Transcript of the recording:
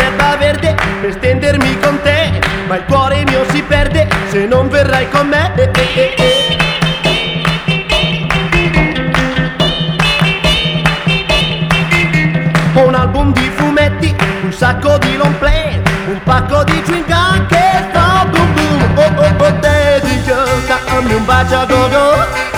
l'erba verde per stendermi con te, ma il cuore mio si perde se non verrai con me. Ho un album di fumetti, un sacco di long play, un pacco di chewing gum che sta boom boom. Oh oh oh, dedica, dammi un bacio a go go.